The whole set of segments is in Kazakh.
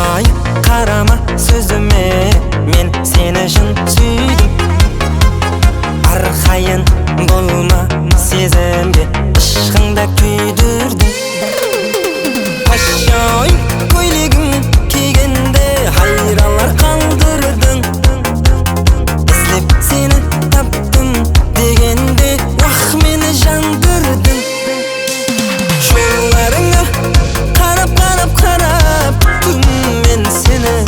Alpay karama sözüme, men seni şın süydüm. Arkayın bolma sezimge, ışkında küydürdüm. Paşay koyligin kiygende hayralar kaldırdın. İzlep seni taptım degende vah meni jandırdın. Şollarına karap karap karaptım men seni.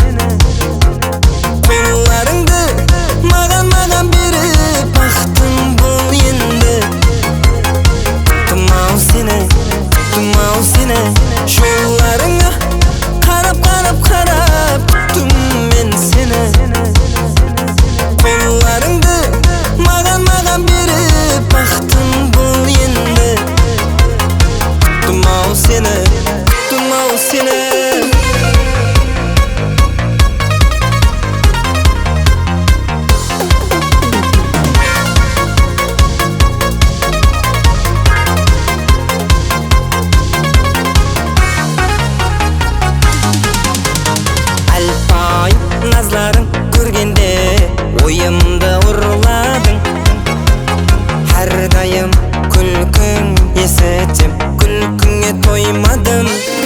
Kollarыңды маған беріп бақтың бұл енді. Тұмау сені жолларыңа қарап қарап қараптым мен сені. Қолларыңды маған беріп бақтың бұл енді. Тұмау сені Alpay nazların көргенде ойымды ұрладың. Har dayım күлкің есітем, күлкіңе тоймадым.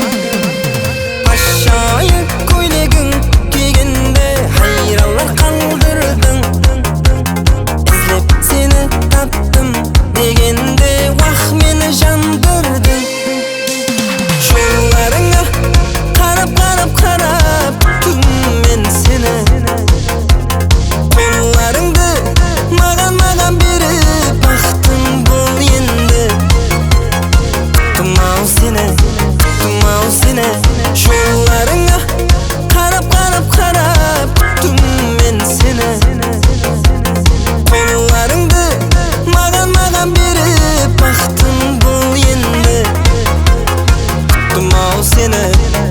Пашайы көйлегің кигенде хайралар қалдырдың. Іздеп сені таптым дегенде уақ мені жандырдың. Жолларыңа қарап қарап қараптым мен сені. Қолларыңды маған беріп бақтың бұл енді. Тұмау сені жолларыңа қарап қарап қараптым мен сені. Қолларыңды маған беріп бақтың бұл енді. Тұмау сені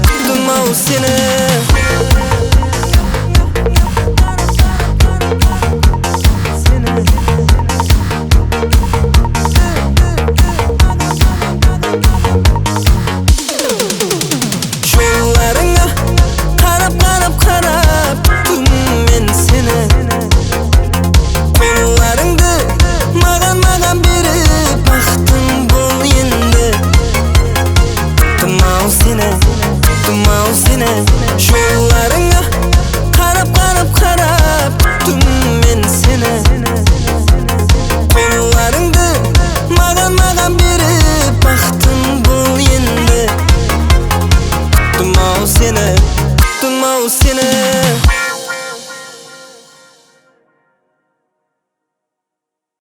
жолларыңа қарап қарап қараптым мен сені. Қолларыңды маған беріп бақтың бұл енді. Тұмау сені жолларыңа